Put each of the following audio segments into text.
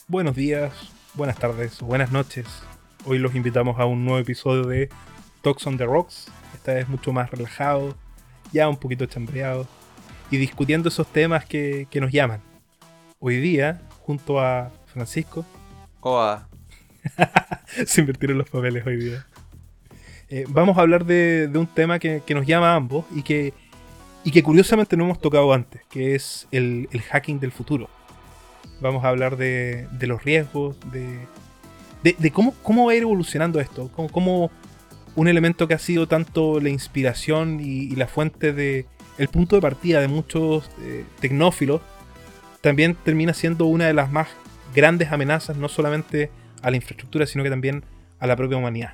Buenos días, buenas tardes o buenas noches. Hoy los invitamos a un nuevo episodio de Talks on the Rocks. Esta vez mucho más relajado, ya un poquito chambreado y discutiendo esos temas que nos llaman. Hoy día, junto a Francisco, Oa, se invirtieron los papeles hoy día. Vamos a hablar de un tema que nos llama a ambos y que curiosamente no hemos tocado antes, que es el hacking del futuro. Vamos a hablar de los riesgos, de cómo va a ir evolucionando esto, cómo un elemento que ha sido tanto la inspiración y la fuente de el punto de partida de muchos tecnófilos, también termina siendo una de las más grandes amenazas, no solamente a la infraestructura, sino que también a la propia humanidad.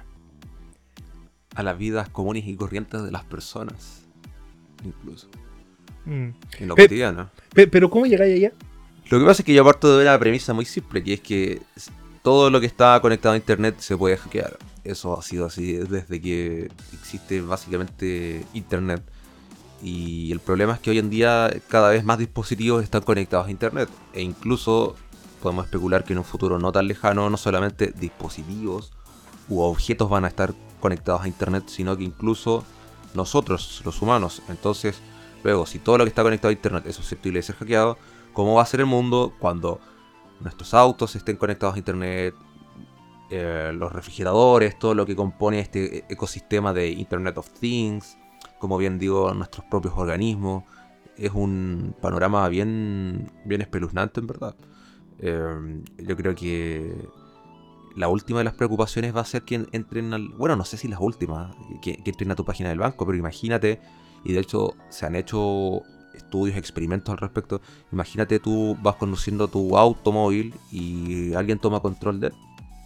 a las vidas comunes y corrientes de las personas, incluso, en lo cotidiano. Pero ¿cómo llegáis allá? Lo que pasa es que yo parto de una premisa muy simple, que es que todo lo que está conectado a internet se puede hackear. Eso ha sido así desde que existe básicamente internet. Y el problema es que hoy en día cada vez más dispositivos están conectados a internet. E incluso podemos especular que en un futuro no tan lejano, no solamente dispositivos u objetos van a estar conectados a internet, sino que incluso nosotros, los humanos. Entonces, luego, si todo lo que está conectado a internet es susceptible de ser hackeado, ¿cómo va a ser el mundo cuando nuestros autos estén conectados a internet, los refrigeradores, todo lo que compone este ecosistema de Internet of Things, como bien digo, nuestros propios organismos? Es un panorama bien espeluznante, en verdad. Yo creo que la última de las preocupaciones va a ser que entren al... Bueno, no sé si las últimas, que entren a tu página del banco, pero imagínate, y de hecho se han hecho estudios, experimentos al respecto. Imagínate, tú vas conduciendo tu automóvil y alguien toma control de él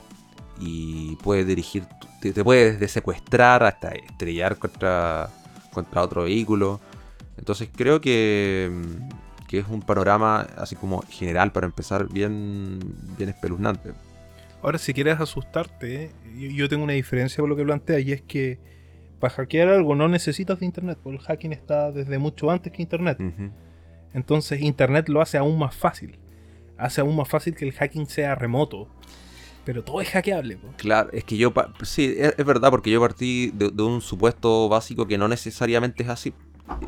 y puede dirigir, te puedes secuestrar hasta estrellar contra otro vehículo. Entonces creo que es un panorama así como general, para empezar, bien espeluznante. Ahora, si quieres asustarte, yo tengo una diferencia con lo que plantea, y es que para hackear algo no necesitas de internet, porque el hacking está desde mucho antes que internet. Uh-huh. Entonces internet lo hace aún más fácil. Hace aún más fácil que el hacking sea remoto. Pero todo es hackeable, po. Claro, es que sí, es verdad, porque yo partí de un supuesto básico que no necesariamente es así.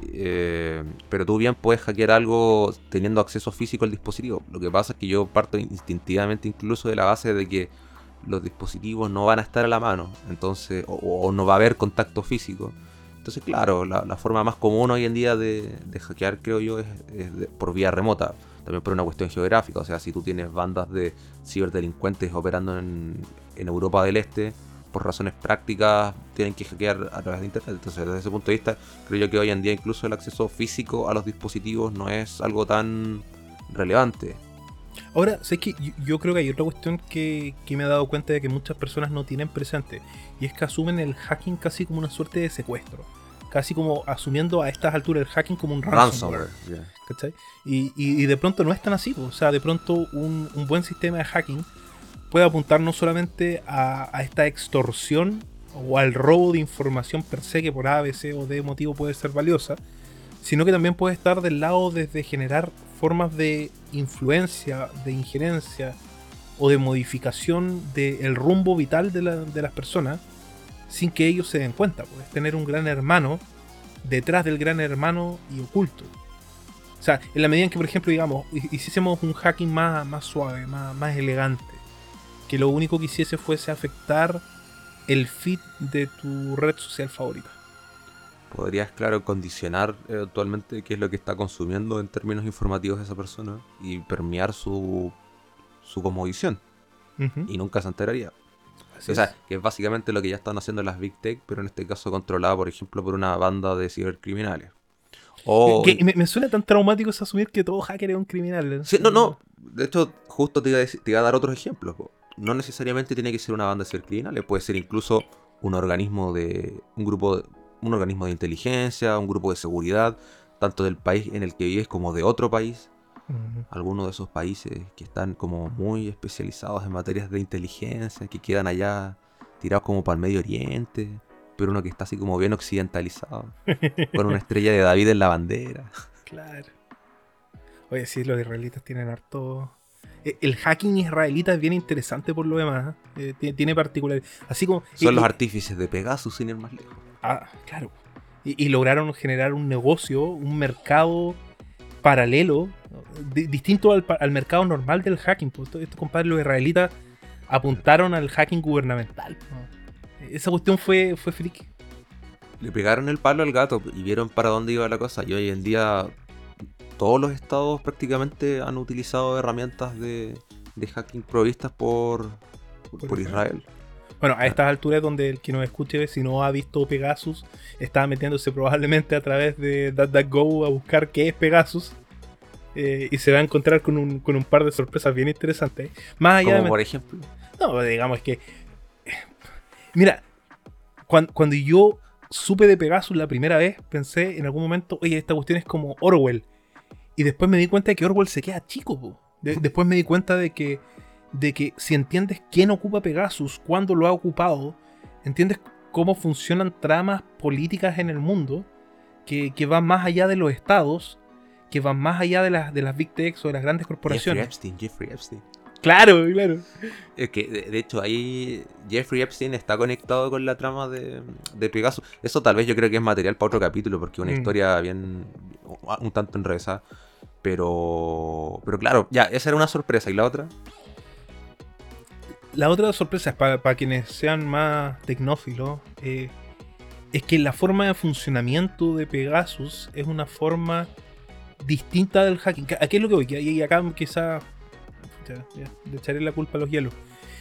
Pero tú bien puedes hackear algo teniendo acceso físico al dispositivo. Lo que pasa es que yo parto instintivamente incluso de la base de que los dispositivos no van a estar a la mano, entonces, o no va a haber contacto físico. Entonces, claro, la forma más común hoy en día de hackear, creo yo, es por vía remota. También por una cuestión geográfica. O sea, si tú tienes bandas de ciberdelincuentes operando en Europa del Este, por razones prácticas tienen que hackear a través de internet. Entonces, desde ese punto de vista, creo yo que hoy en día incluso el acceso físico a los dispositivos no es algo tan relevante. Ahora, sé que yo creo que hay otra cuestión que me he dado cuenta de que muchas personas no tienen presente, y es que asumen el hacking casi como una suerte de secuestro. Casi como asumiendo a estas alturas el hacking como un ransomware. Yeah. ¿Cachai? Y de pronto no es tan así, po. O sea, de pronto un buen sistema de hacking puede apuntar no solamente a esta extorsión o al robo de información per se, que por A, B, C o D motivo puede ser valiosa, sino que también puede estar del lado desde generar formas de influencia, de injerencia o de modificación del rumbo vital de las personas sin que ellos se den cuenta. Puedes tener un gran hermano detrás del gran hermano y oculto. O sea, en la medida en que, por ejemplo, digamos, hiciésemos un hacking más suave, más elegante, que lo único que hiciese fuese afectar el feed de tu red social favorita. Podrías, claro, condicionar eventualmente qué es lo que está consumiendo en términos informativos esa persona y permear su cosmovisión. Uh-huh. Y nunca se enteraría. Así O sea, es. que es básicamente lo que ya están haciendo las Big Tech, pero en este caso controlada, por ejemplo, por una banda de cibercriminales. O... Me suena tan traumático es asumir que todo hacker es un criminal. Sí, no. De hecho, justo te iba a dar otros ejemplos. No necesariamente tiene que ser una banda de cibercriminales. Puede ser incluso un organismo de... un organismo de inteligencia, un grupo de seguridad, tanto del país en el que vives como de otro país. Uh-huh. Algunos de esos países que están como muy especializados en materias de inteligencia, que quedan allá tirados como para el Medio Oriente, pero uno que está así como bien occidentalizado, con una estrella de David en la bandera. Claro. Oye, sí, los israelitas tienen harto El hacking israelita es bien interesante por lo demás. Tiene particularidades. Así como. Son los artífices de Pegasus, sin ir más lejos. Claro. Y lograron generar un negocio, un mercado paralelo, distinto al mercado normal del hacking. Pues estos compadres, los israelitas, apuntaron al hacking gubernamental. Esa cuestión fue friki. Le pegaron el palo al gato y vieron para dónde iba la cosa. Y hoy en día todos los estados prácticamente han utilizado herramientas de hacking provistas por Israel. Bueno, a estas alturas donde el que nos escuche, si no ha visto Pegasus, está metiéndose probablemente a través de DuckDuckGo a buscar qué es Pegasus. Y se va a encontrar con un par de sorpresas bien interesantes. Más allá como por ejemplo. No, digamos que... Mira, cuando yo supe de Pegasus la primera vez, pensé en algún momento, oye, esta cuestión es como Orwell. Y después me di cuenta de que Orwell se queda chico, po. Después me di cuenta de que si entiendes quién ocupa Pegasus, cuándo lo ha ocupado, entiendes cómo funcionan tramas políticas en el mundo, que van más allá de los estados, que van más allá de las Big Techs o de las grandes corporaciones. Jeffrey Epstein. Claro. Es que, de hecho, ahí Jeffrey Epstein está conectado con la trama de Pegasus. Eso tal vez yo creo que es material para otro capítulo, porque es una historia bien un tanto enrevesada. Pero claro, ya, esa era una sorpresa. ¿Y la otra? La otra sorpresa, para quienes sean más tecnófilos, es que la forma de funcionamiento de Pegasus es una forma distinta del hacking. ¿A qué es lo que voy? Y acá quizá le echaré la culpa a los hielos.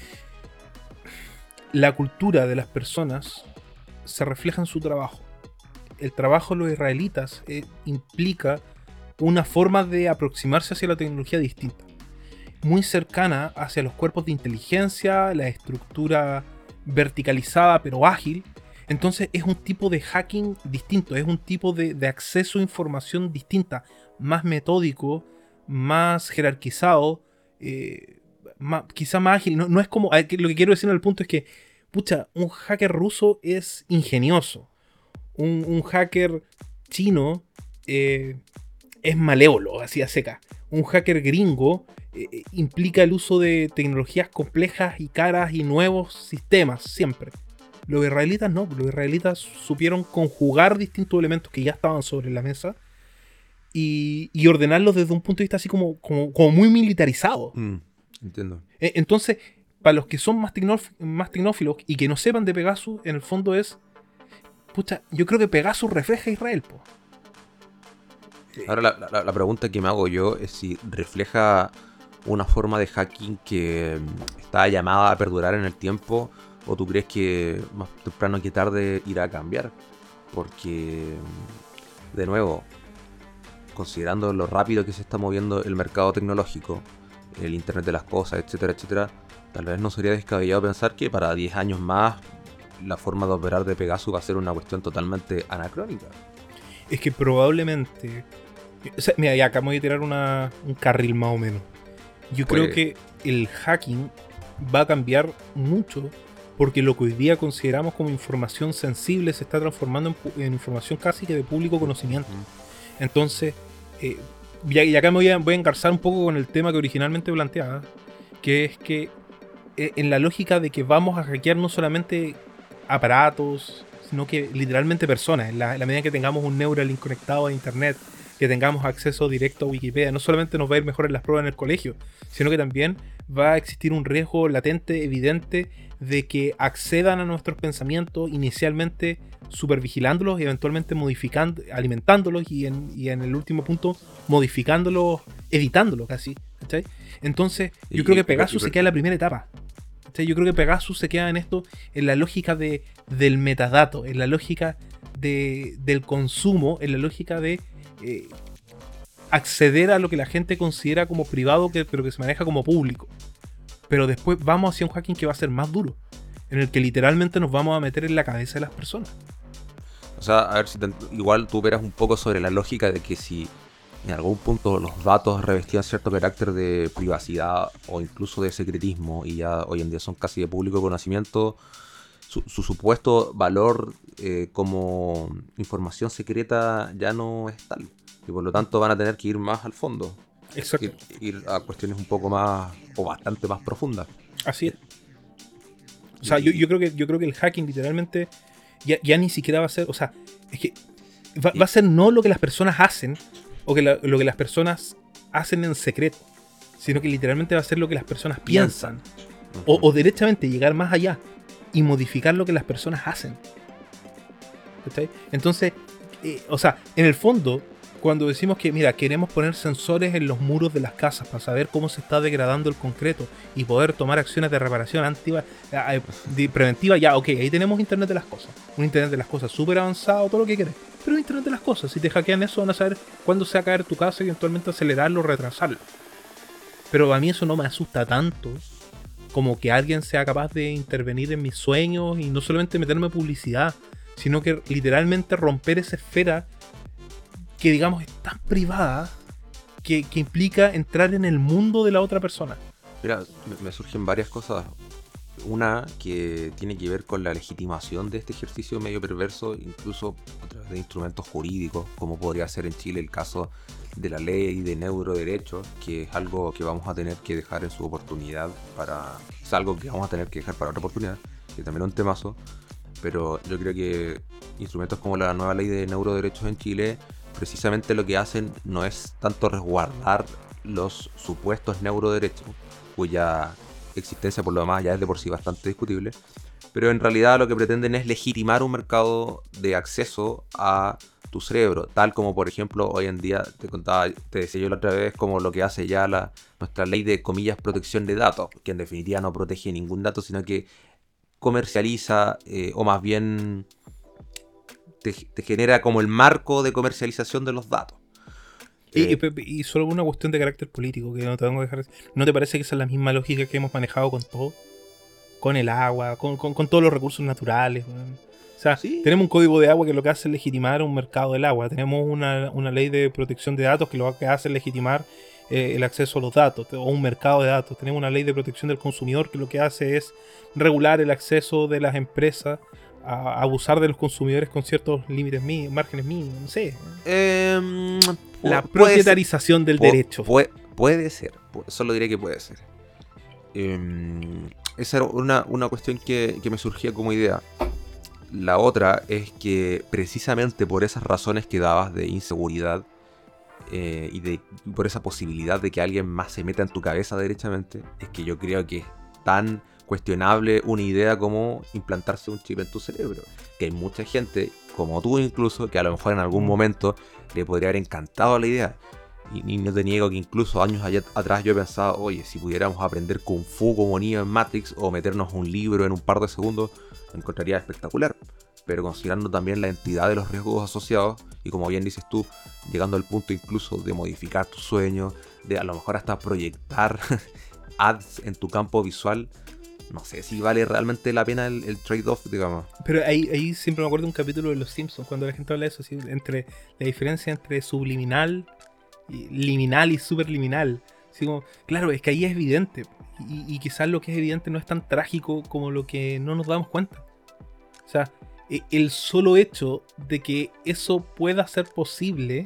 La cultura de las personas se refleja en su trabajo. El trabajo de los israelitas implica una forma de aproximarse hacia la tecnología distinta, muy cercana hacia los cuerpos de inteligencia, la estructura verticalizada pero ágil. Entonces es un tipo de hacking distinto, es un tipo de acceso a información distinta, más metódico, más jerarquizado, quizá más ágil. No es como, lo que quiero decir en el punto es que, pucha, un hacker ruso es ingenioso, un hacker chino es malévolo, así a seca. Un hacker gringo implica el uso de tecnologías complejas y caras y nuevos sistemas, siempre. Los israelitas no, los israelitas supieron conjugar distintos elementos que ya estaban sobre la mesa y ordenarlos desde un punto de vista así como muy militarizado. Entiendo. Entonces, para los que son más tecnófilos y que no sepan de Pegasus, en el fondo es, pucha, yo creo que Pegasus refleja a Israel, po. Ahora la pregunta que me hago yo es si refleja una forma de hacking que está llamada a perdurar en el tiempo, o tú crees que más temprano que tarde irá a cambiar. Porque, de nuevo, considerando lo rápido que se está moviendo el mercado tecnológico, el internet de las cosas, etcétera, etcétera, tal vez no sería descabellado pensar que para 10 años más la forma de operar de Pegasus va a ser una cuestión totalmente anacrónica. Es que probablemente... O sea, mira, ya acabo de tirar un carril más o menos. Yo creo que el hacking va a cambiar mucho porque lo que hoy día consideramos como información sensible se está transformando en información casi que de público conocimiento. Entonces, y acá me voy a engarzar un poco con el tema que originalmente planteaba, que es que en la lógica de que vamos a hackear no solamente aparatos, sino que literalmente personas. En la medida que tengamos un Neuralink conectado a internet, que tengamos acceso directo a Wikipedia, no solamente nos va a ir mejor en las pruebas en el colegio, sino que también va a existir un riesgo latente, evidente, de que accedan a nuestros pensamientos, inicialmente supervigilándolos y eventualmente modificando, alimentándolos y en el último punto modificándolos, editándolos casi, ¿cachai? Entonces yo creo que Pegasus se queda en la primera etapa. Yo creo que Pegasus se queda en esto, en la lógica del metadato, en la lógica del consumo, en la lógica de acceder a lo que la gente considera como privado, pero que se maneja como público. Pero después vamos hacia un hacking que va a ser más duro, en el que literalmente nos vamos a meter en la cabeza de las personas. O sea, a ver si igual tú operas un poco sobre la lógica de que si en algún punto los datos revestían cierto carácter de privacidad o incluso de secretismo y ya hoy en día son casi de público conocimiento, su supuesto valor como información secreta ya no es tal y por lo tanto van a tener que ir más al fondo. Exacto. Ir a cuestiones un poco más, o bastante más profundas. Así es. O sea, yo creo que el hacking literalmente ya ni siquiera va a ser, o sea, es que va a ser no lo que las personas hacen o que lo que las personas hacen en secreto, sino que literalmente va a ser lo que las personas piensan. O derechamente llegar más allá y modificar lo que las personas hacen. ¿Cachai? Entonces, o sea, en el fondo, cuando decimos que, mira, queremos poner sensores en los muros de las casas para saber cómo se está degradando el concreto y poder tomar acciones de reparación preventiva, ya, ok, ahí tenemos Internet de las cosas. Un Internet de las cosas súper avanzado, todo lo que quieres. Pero Internet de las cosas, si te hackean eso, van a saber cuándo se va a caer tu casa y eventualmente acelerarlo o retrasarlo. Pero a mí eso no me asusta tanto como que alguien sea capaz de intervenir en mis sueños y no solamente meterme publicidad, sino que literalmente romper esa esfera que, digamos, es tan privada que implica entrar en el mundo de la otra persona. Mira, me surgen varias cosas. Una que tiene que ver con la legitimación de este ejercicio medio perverso, incluso a través de instrumentos jurídicos, como podría ser en Chile el caso de la ley de neuroderechos, que es algo que vamos a tener que dejar en su oportunidad es algo que vamos a tener que dejar para otra oportunidad, que también es un temazo, pero yo creo que instrumentos como la nueva ley de neuroderechos en Chile, precisamente lo que hacen no es tanto resguardar los supuestos neuroderechos, cuya existencia por lo demás ya es de por sí bastante discutible, pero en realidad lo que pretenden es legitimar un mercado de acceso a tu cerebro, tal como por ejemplo hoy en día te decía yo la otra vez, como lo que hace ya nuestra ley de comillas protección de datos, que en definitiva no protege ningún dato, sino que comercializa o más bien te genera como el marco de comercialización de los datos. Y solo una cuestión de carácter político que no te tengo que dejar. ¿No te parece que esa es la misma lógica que hemos manejado con todo? Con el agua, con todos los recursos naturales. Bueno. O sea, ¿sí? Tenemos un código de agua que lo que hace es legitimar un mercado del agua. Tenemos una ley de protección de datos que lo que hace es legitimar el acceso a los datos, o un mercado de datos. Tenemos una ley de protección del consumidor que lo que hace es regular el acceso de las empresas a abusar de los consumidores con ciertos límites márgenes mínimos, no sé. La propietarización del derecho. Puede ser, solo diré que puede ser. Esa era una cuestión que me surgía como idea. La otra es que precisamente por esas razones que dabas de inseguridad y por esa posibilidad de que alguien más se meta en tu cabeza derechamente, es que yo creo que es tan cuestionable una idea como implantarse un chip en tu cerebro, que hay mucha gente, como tú incluso, que a lo mejor en algún momento le podría haber encantado la idea, y no te niego que incluso años atrás yo he pensado, oye, si pudiéramos aprender Kung Fu como niño en Matrix o meternos un libro en un par de segundos, lo encontraría espectacular, pero considerando también la entidad de los riesgos asociados, y como bien dices tú, llegando al punto incluso de modificar tu sueño, de a lo mejor hasta proyectar ads en tu campo visual, no sé si vale realmente la pena el trade-off, digamos. Pero ahí siempre me acuerdo de un capítulo de Los Simpsons, cuando la gente habla de eso, ¿sí? Entre la diferencia entre subliminal, liminal y superliminal. ¿Sí? Como, claro, es que ahí es evidente. Y quizás lo que es evidente no es tan trágico como lo que no nos damos cuenta. O sea, el solo hecho de que eso pueda ser posible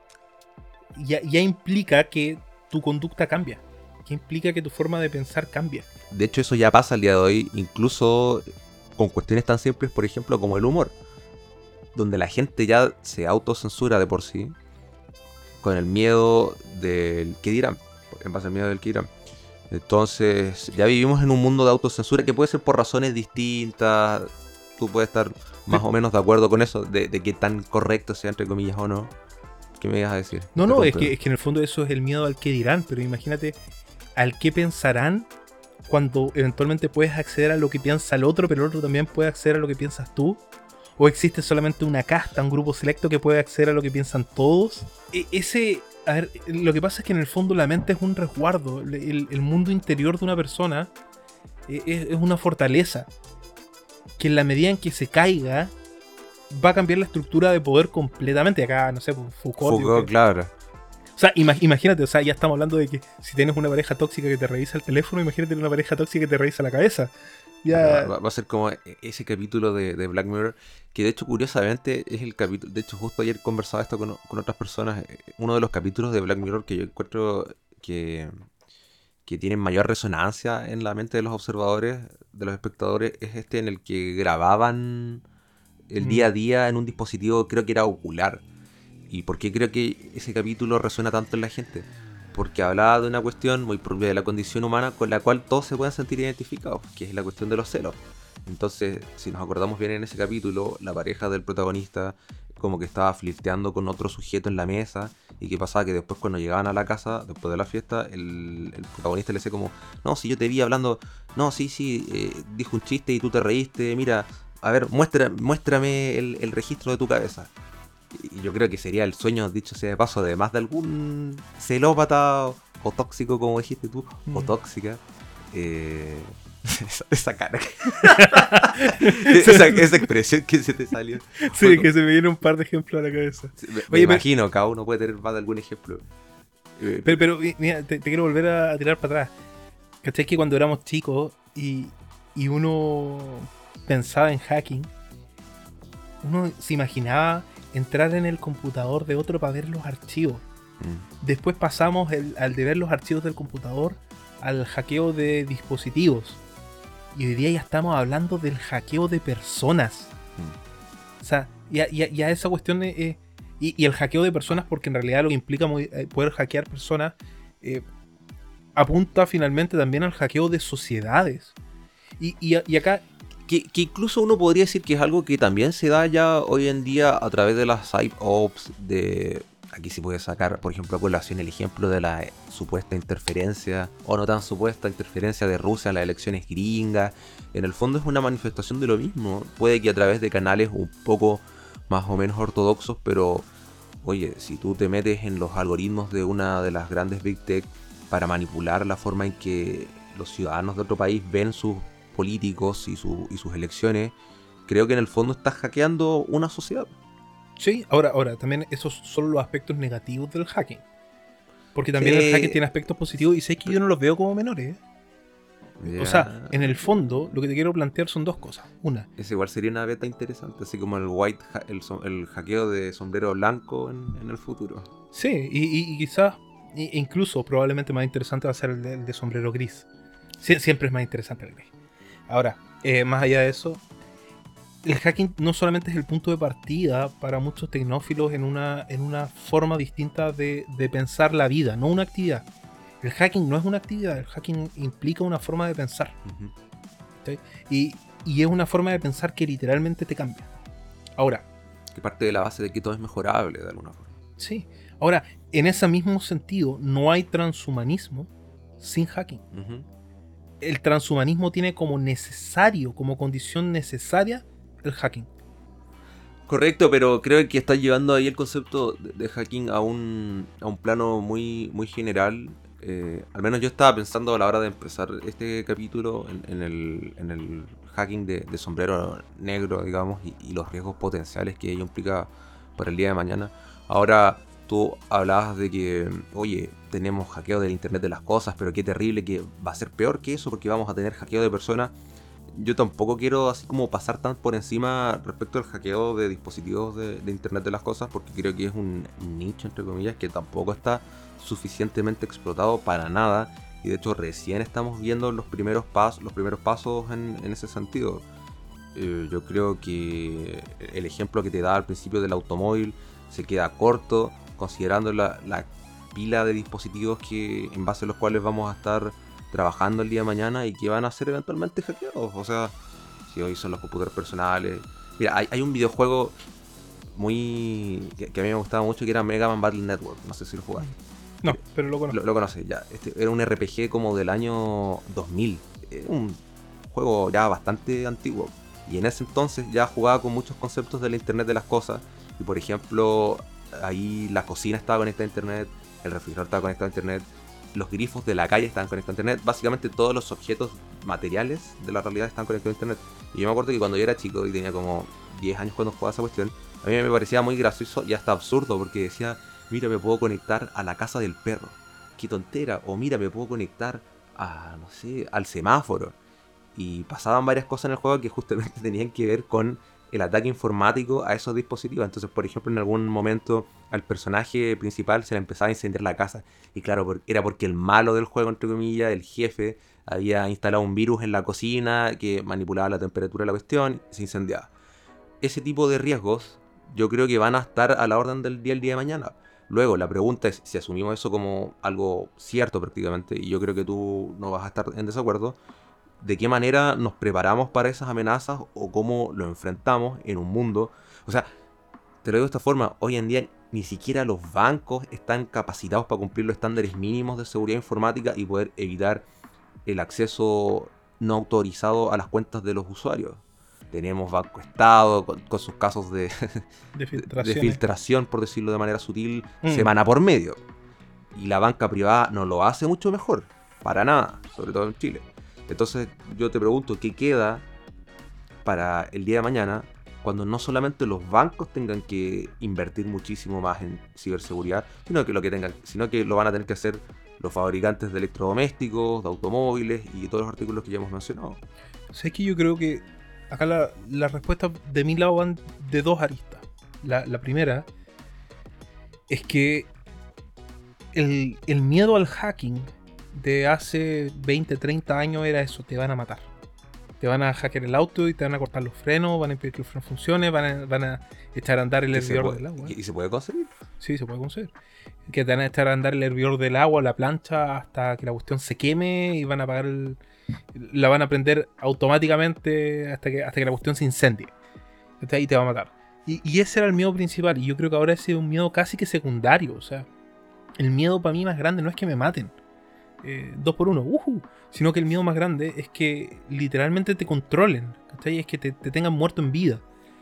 ya implica que tu conducta cambia. Que implica que tu forma de pensar cambia. De hecho, eso ya pasa al día de hoy, incluso con cuestiones tan simples, por ejemplo, como el humor, donde la gente ya se autocensura de por sí, con el miedo del qué dirán, en base al miedo del qué dirán. Entonces, ya vivimos en un mundo de autocensura que puede ser por razones distintas, tú puedes estar más o menos de acuerdo con eso, de qué tan correcto sea, entre comillas, o no. ¿Qué me ibas a decir? No, es que en el fondo eso es el miedo al qué dirán, pero imagínate al qué pensarán cuando eventualmente puedes acceder a lo que piensa el otro, pero el otro también puede acceder a lo que piensas tú. ¿O existe solamente una casta, un grupo selecto que puede acceder a lo que piensan todos? A ver, lo que pasa es que en el fondo la mente es un resguardo. El mundo interior de una persona es una fortaleza que en la medida en que se caiga va a cambiar la estructura de poder completamente. Acá, no sé, Foucault, claro. O sea, imagínate, o sea, ya estamos hablando de que si tienes una pareja tóxica que te revisa el teléfono, imagínate una pareja tóxica que te revisa la cabeza. Ya. Va a ser como ese capítulo de Black Mirror, que de hecho curiosamente es el capítulo, de hecho justo ayer conversaba esto con otras personas, uno de los capítulos de Black Mirror que yo encuentro que tienen mayor resonancia en la mente de los observadores, de los espectadores, es este en el que grababan el día a día en un dispositivo, creo que era ocular. ¿Y por qué creo que ese capítulo resuena tanto en la gente? Porque hablaba de una cuestión muy propia de la condición humana con la cual todos se pueden sentir identificados, que es la cuestión de los celos. Entonces, si nos acordamos bien en ese capítulo, la pareja del protagonista como que estaba flirteando con otro sujeto en la mesa, y que pasaba que después cuando llegaban a la casa, después de la fiesta, el protagonista le decía como, no, si yo te vi hablando, no, sí, dijo un chiste y tú te reíste, mira, a ver, muéstrame el registro de tu cabeza. Y yo creo que sería el sueño, dicho sea de paso, de más de algún celópata o tóxico, como dijiste tú, o tóxica. Esa cara. esa expresión que se te salió. Sí, Bueno, que se me viene un par de ejemplos a la cabeza. me imagino, cada uno puede tener más de algún ejemplo. Pero mira, te quiero volver a tirar para atrás. ¿Cachai? Que cuando éramos chicos y uno pensaba en hacking, uno se imaginaba entrar en el computador de otro para ver los archivos. Después pasamos al de ver los archivos del computador al hackeo de dispositivos. Y hoy día ya estamos hablando del hackeo de personas. O sea, ya esa cuestión y el hackeo de personas, porque en realidad lo que implica poder hackear personas apunta finalmente también al hackeo de sociedades. Y acá... Que incluso uno podría decir que es algo que también se da ya hoy en día a través de las PsyOps, aquí se puede sacar, por ejemplo, a colación el ejemplo de la supuesta interferencia, o no tan supuesta interferencia de Rusia en las elecciones gringas. En el fondo es una manifestación de lo mismo. Puede que a través de canales un poco más o menos ortodoxos, pero oye, si tú te metes en los algoritmos de una de las grandes Big Tech para manipular la forma en que los ciudadanos de otro país ven sus políticos y sus elecciones, creo que en el fondo estás hackeando una sociedad. Sí, ahora, también esos son los aspectos negativos del hacking. Porque también el hacking tiene aspectos positivos y sé que yo no los veo como menores. Ya. O sea, en el fondo, lo que te quiero plantear son dos cosas. Una, Ese igual sería una beta interesante, así como el hackeo de sombrero blanco en el futuro. sí, y quizás, incluso probablemente más interesante va a ser el de sombrero gris. Siempre es más interesante el gris. Ahora, más allá de eso, el hacking no solamente es el punto de partida para muchos tecnófilos en una forma distinta de pensar la vida, no una actividad. El hacking no es una actividad, el hacking implica una forma de pensar. Uh-huh. ¿Sí? Y es una forma de pensar que literalmente te cambia. Ahora, Que parte de la base de que todo es mejorable de alguna forma. sí. Ahora, en ese mismo sentido, no hay transhumanismo sin hacking. Uh-huh. El transhumanismo tiene como necesario, como condición necesaria, el hacking. Correcto, pero creo que está llevando ahí el concepto de hacking a un plano muy, muy general. Al menos yo estaba pensando a la hora de empezar este capítulo en el hacking de sombrero negro, digamos, y los riesgos potenciales que ello implica para el día de mañana. Ahora tú hablabas de que, oye, tenemos hackeo del Internet de las cosas, pero qué terrible que va a ser peor que eso porque vamos a tener hackeo de personas. Yo tampoco quiero así como pasar tan por encima respecto al hackeo de dispositivos de Internet de las cosas, porque creo que es un nicho, entre comillas, que tampoco está suficientemente explotado para nada, y de hecho recién estamos viendo los primeros pasos en ese sentido. Yo creo que el ejemplo que te da al principio del automóvil se queda corto, considerando la pila de dispositivos en base a los cuales vamos a estar trabajando el día de mañana y que van a ser eventualmente hackeados. O sea, si hoy son los computadores personales. Mira, hay un videojuego que a mí me gustaba mucho, que era Mega Man Battle Network. No sé si lo jugaste. No, pero lo conozco. Lo conoces, ya. Este era un RPG como del año 2000. Era un juego ya bastante antiguo. Y en ese entonces ya jugaba con muchos conceptos del Internet de las cosas. Y por ejemplo, ahí la cocina estaba conectada a Internet, el refrigerador estaba conectado a Internet, los grifos de la calle estaban conectados a Internet. Básicamente todos los objetos materiales de la realidad estaban conectados a Internet. Y yo me acuerdo que cuando yo era chico y tenía como 10 años cuando jugaba esa cuestión, a mí me parecía muy gracioso y hasta absurdo, porque decía, mira, me puedo conectar a la casa del perro. Qué tontera. O mira, me puedo conectar a, no sé, al semáforo. Y pasaban varias cosas en el juego que justamente tenían que ver con el ataque informático a esos dispositivos. Entonces, por ejemplo, en algún momento al personaje principal se le empezaba a incendiar la casa. Y claro, era porque el malo del juego, entre comillas, el jefe, había instalado un virus en la cocina que manipulaba la temperatura de la cuestión y se incendiaba. Ese tipo de riesgos yo creo que van a estar a la orden del día el día de mañana. Luego, la pregunta es, si asumimos eso como algo cierto prácticamente, y yo creo que tú no vas a estar en desacuerdo, ¿de qué manera nos preparamos para esas amenazas o cómo lo enfrentamos en un mundo? O sea, te lo digo de esta forma, hoy en día ni siquiera los bancos están capacitados para cumplir los estándares mínimos de seguridad informática y poder evitar el acceso no autorizado a las cuentas de los usuarios. Tenemos Banco Estado con sus casos de filtración, por decirlo de manera sutil, semana por medio. Y la banca privada no lo hace mucho mejor, para nada, sobre todo en Chile. Entonces yo te pregunto, ¿qué queda para el día de mañana cuando no solamente los bancos tengan que invertir muchísimo más en ciberseguridad, sino que lo van a tener que hacer los fabricantes de electrodomésticos, de automóviles y todos los artículos que ya hemos mencionado? O sea, es que yo creo que acá las respuestas de mi lado van de dos aristas. La primera es que el miedo al hacking de hace 20, 30 años era eso: te van a matar. Te van a hackear el auto y te van a cortar los frenos, van a impedir que el freno funcione, van a echar a andar el hervidor del agua. ¿Y se puede conseguir? Sí, se puede conseguir. Que te van a echar a andar el hervidor del agua, la plancha, hasta que la cuestión se queme y van a apagar la van a prender automáticamente hasta que la cuestión se incendie. Y te va a matar. Y ese era el miedo principal. Y yo creo que ahora ese es un miedo casi que secundario. O sea, el miedo para mí más grande no es que me maten 2 por 1, sino que el miedo más grande es que literalmente te controlen, ¿cachai? Es que te tengan muerto en vida.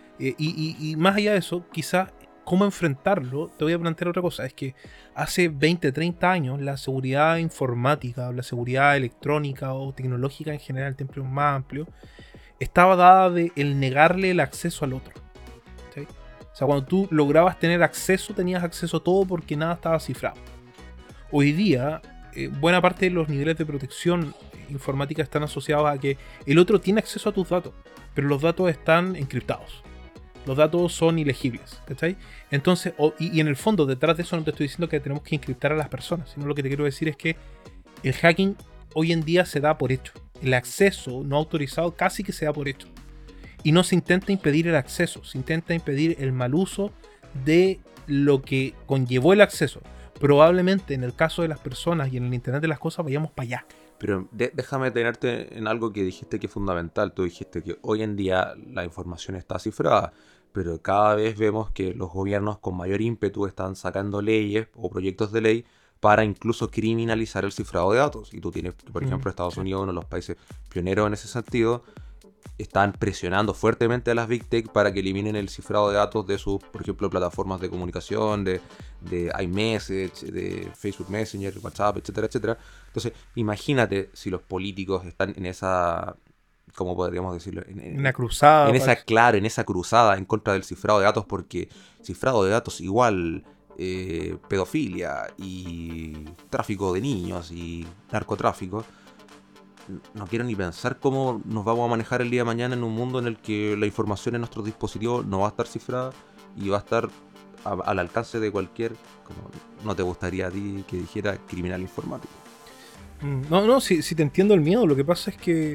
Y más allá de eso, quizás cómo enfrentarlo, te voy a plantear otra cosa. Es que hace 20, 30 años la seguridad informática, o la seguridad electrónica o tecnológica en general, en términos más amplios, estaba dada de el negarle el acceso al otro, ¿cachai? O sea, cuando tú lograbas tener acceso, tenías acceso a todo porque nada estaba cifrado. Hoy día buena parte de los niveles de protección informática están asociados a que el otro tiene acceso a tus datos, pero los datos están encriptados. Los datos son ilegibles, ¿cachai? Entonces, y en el fondo, detrás de eso no te estoy diciendo que tenemos que encriptar a las personas, sino lo que te quiero decir es que el hacking hoy en día se da por hecho. El acceso no autorizado casi que se da por hecho. Y no se intenta impedir el acceso, se intenta impedir el mal uso de lo que conllevó el acceso. Probablemente en el caso de las personas y en el internet de las cosas vayamos para allá. Pero déjame detenerte en algo que dijiste que es fundamental. Tú dijiste que hoy en día la información está cifrada, pero cada vez vemos que los gobiernos con mayor ímpetu están sacando leyes o proyectos de ley para incluso criminalizar el cifrado de datos. Y tú tienes, por ejemplo, Estados Unidos, uno de los países pioneros en ese sentido, están presionando fuertemente a las Big Tech para que eliminen el cifrado de datos de sus, por ejemplo, plataformas de comunicación, de iMessage, de Facebook Messenger, WhatsApp, etcétera, etcétera. Entonces, imagínate si los políticos están en esa, ¿cómo podríamos decirlo? Una cruzada. En esa cruzada en contra del cifrado de datos, porque cifrado de datos igual pedofilia y tráfico de niños y narcotráfico. No quiero ni pensar cómo nos vamos a manejar el día de mañana en un mundo en el que la información en nuestros dispositivos no va a estar cifrada y va a estar al alcance de cualquier, como no te gustaría a ti que dijera, criminal informático. No, sí te entiendo el miedo. Lo que pasa es que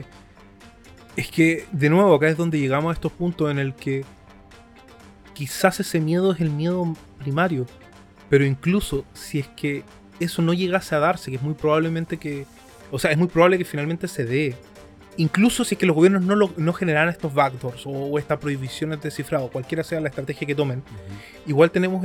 de nuevo acá es donde llegamos a estos puntos en el que quizás ese miedo es el miedo primario, pero incluso si es que eso no llegase a darse, que es muy probablemente es muy probable que finalmente se dé. Incluso si es que los gobiernos no generaran estos backdoors o estas prohibiciones de cifrado, cualquiera sea la estrategia que tomen, igual tenemos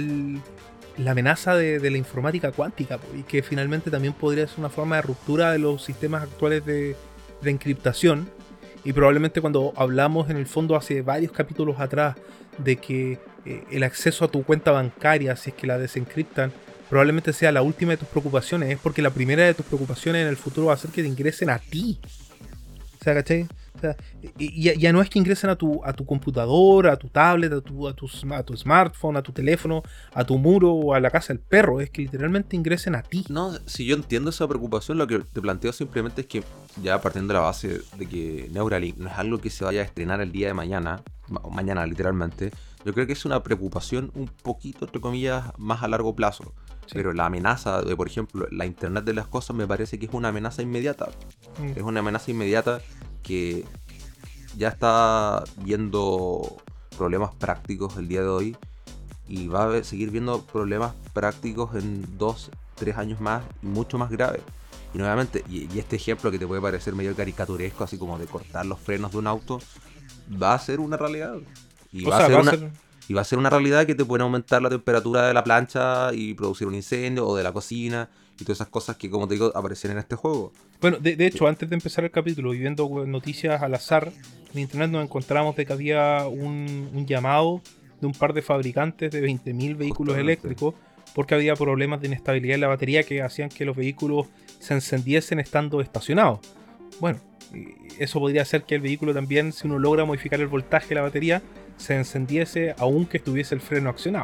la amenaza de la informática cuántica, y que finalmente también podría ser una forma de ruptura de los sistemas actuales de encriptación. Y probablemente cuando hablamos en el fondo hace varios capítulos atrás de que el acceso a tu cuenta bancaria, si es que la desencriptan, probablemente sea la última de tus preocupaciones, es porque la primera de tus preocupaciones en el futuro va a ser que te ingresen a ti. O sea, ¿cachai? O sea, ya no es que ingresen a tu computadora, a tu tablet, a tu smartphone, a tu teléfono, a tu muro o a la casa del perro. Es que literalmente ingresen a ti. No, si yo entiendo esa preocupación, lo que te planteo simplemente es que, ya partiendo de la base de que Neuralink no es algo que se vaya a estrenar el día de mañana, o mañana literalmente, yo creo que es una preocupación un poquito, entre comillas, más a largo plazo. Sí. Pero la amenaza de, por ejemplo, la Internet de las cosas me parece que es una amenaza inmediata. Es una amenaza inmediata que ya está viendo problemas prácticos el día de hoy y va a seguir viendo problemas prácticos en 2-3 años más y mucho más graves. Y nuevamente, y este ejemplo que te puede parecer medio caricaturesco, así como de cortar los frenos de un auto, va a ser una realidad. Y va a ser una realidad que te puede aumentar la temperatura de la plancha y producir un incendio, o de la cocina, y todas esas cosas que, como te digo, aparecen en este juego. Bueno, de hecho, antes de empezar el capítulo y viendo noticias al azar, en internet nos encontramos de que había un llamado de un par de fabricantes de 20.000 vehículos eléctricos porque había problemas de inestabilidad en la batería que hacían que los vehículos se encendiesen estando estacionados. Bueno, eso podría hacer que el vehículo también, si uno logra modificar el voltaje de la batería, se encendiese aunque estuviese el freno accionado.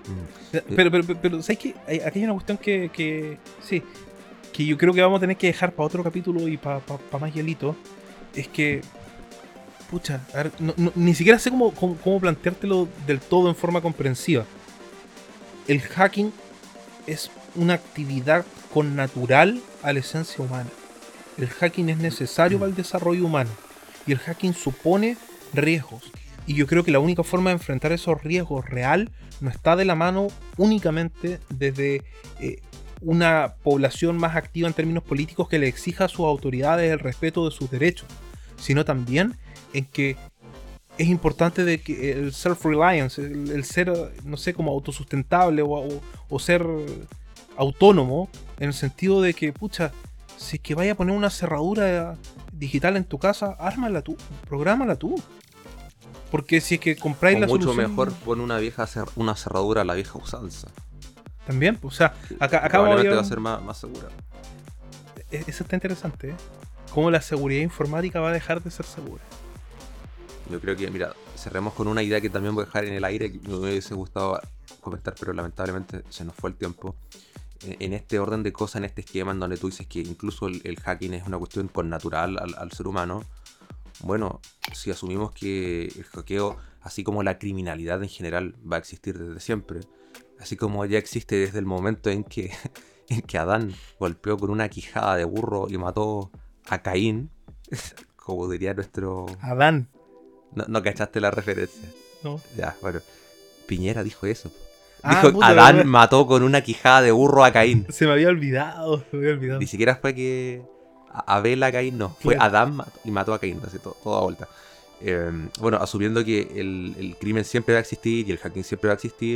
Pero ¿sabes qué? Aquí hay una cuestión que sí, que yo creo que vamos a tener que dejar para otro capítulo y para más hielito. Es que, pucha, a ver, ni siquiera sé cómo planteártelo del todo en forma comprensiva. El hacking es una actividad connatural a la esencia humana. El hacking es necesario para el desarrollo humano. Y el hacking supone riesgos. Y yo creo que la única forma de enfrentar esos riesgos real no está de la mano únicamente desde una población más activa en términos políticos que le exija a sus autoridades el respeto de sus derechos, sino también en que es importante de que el self-reliance, el ser, no sé, como autosustentable o ser autónomo, en el sentido de que, pucha, si es que vaya a poner una cerradura digital en tu casa, ármala tú, prográmala tú. Porque si es que compráis la mucho solución... mejor pon una cerradura a la vieja usanza. También, o sea, acá probablemente va a ser más segura. Eso está interesante, ¿eh? Cómo la seguridad informática va a dejar de ser segura. Yo creo que, mira, cerremos con una idea que también voy a dejar en el aire, que me hubiese gustado comentar, pero lamentablemente se nos fue el tiempo. En este orden de cosas, en este esquema en donde tú dices que incluso el hacking es una cuestión connatural al ser humano, bueno, si asumimos que el hackeo, así como la criminalidad en general, va a existir desde siempre, así como ya existe desde el momento en que Adán golpeó con una quijada de burro y mató a Caín, como diría nuestro... Adán. No cachaste la referencia. No. Ya, bueno. Piñera dijo eso. Dijo, puta, Adán ¿verdad? Mató con una quijada de burro a Caín. Se me había olvidado. Ni siquiera fue que Abel a Caín, no. Fue claro. Adán y mató a Caín, así toda vuelta. Bueno, asumiendo que el crimen siempre va a existir y el hacking siempre va a existir,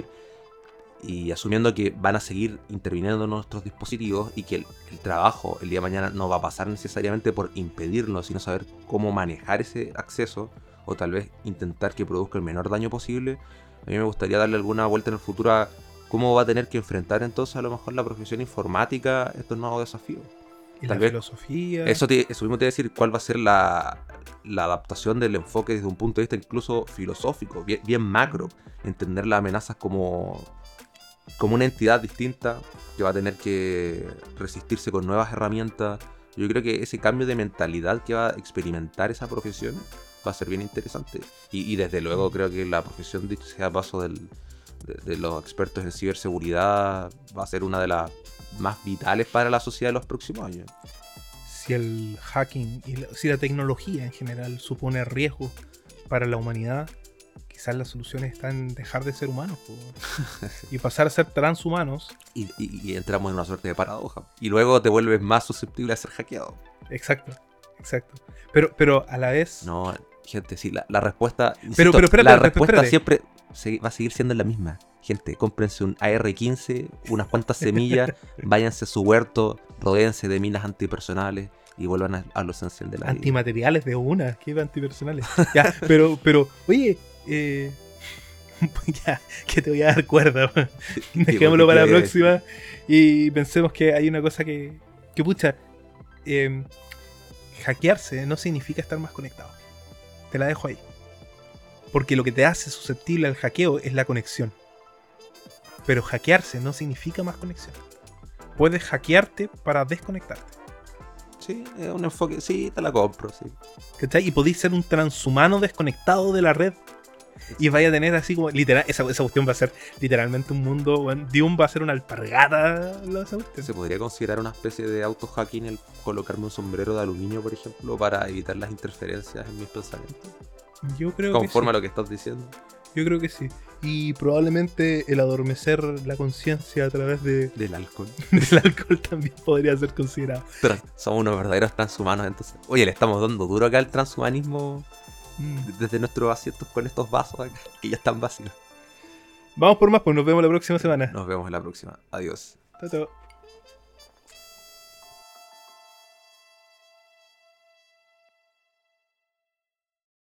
y asumiendo que van a seguir interviniendo en nuestros dispositivos y que el trabajo el día de mañana no va a pasar necesariamente por impedirlo, sino saber cómo manejar ese acceso, o tal vez intentar que produzca el menor daño posible, a mí me gustaría darle alguna vuelta en el futuro a cómo va a tener que enfrentar entonces a lo mejor la profesión informática estos nuevos desafíos. Y tal la filosofía. Eso mismo te voy a decir, cuál va a ser la adaptación del enfoque desde un punto de vista incluso filosófico, bien macro, entender las amenazas como una entidad distinta que va a tener que resistirse con nuevas herramientas. Yo creo que ese cambio de mentalidad que va a experimentar esa profesión va a ser bien interesante. Y desde luego creo que la profesión, dicho sea paso, de los expertos en ciberseguridad va a ser una de las más vitales para la sociedad de los próximos años. Si el hacking y si la tecnología en general supone riesgo para la humanidad, quizás las soluciones están en dejar de ser humanos y pasar a ser transhumanos. Y entramos en una suerte de paradoja. Y luego te vuelves más susceptible a ser hackeado. Exacto. Pero a la vez... No, gente, sí, la respuesta... Pero la respuesta siempre va a seguir siendo la misma. Gente, cómprense un AR-15, unas cuantas semillas, váyanse a su huerto, rodéense de minas antipersonales y vuelvan a lo esencial de la vida. Antimateriales de una, ¿qué antipersonales? Ya, pero, oye... ya, que te voy a dar cuerda. Dejémoslo para la próxima y pensemos que hay una cosa que pucha, hackearse no significa estar más conectado. Te la dejo ahí. Porque lo que te hace susceptible al hackeo es la conexión. Pero hackearse no significa más conexión. Puedes hackearte para desconectarte. Sí, es un enfoque. Sí, te la compro, sí. ¿Cachai? Y podéis ser un transhumano desconectado de la red. Y vaya a tener así como. Literal, esa cuestión va a ser literalmente un mundo. Bueno, Dune va a ser una alpargata. Esa cuestión. ¿Se podría considerar una especie de auto-hacking el colocarme un sombrero de aluminio, por ejemplo, para evitar las interferencias en mis pensamientos? Yo creo Conforme que a sí. lo que estás diciendo. Yo creo que sí. Y probablemente el adormecer la conciencia a través Del alcohol. del alcohol también podría ser considerado. Somos unos verdaderos transhumanos, entonces. Oye, le estamos dando duro acá al transhumanismo desde nuestros asientos con estos vasos acá, que ya están vacíos. Vamos por más, pues nos vemos la próxima semana. Nos vemos en la próxima. Adiós. Chao, chao.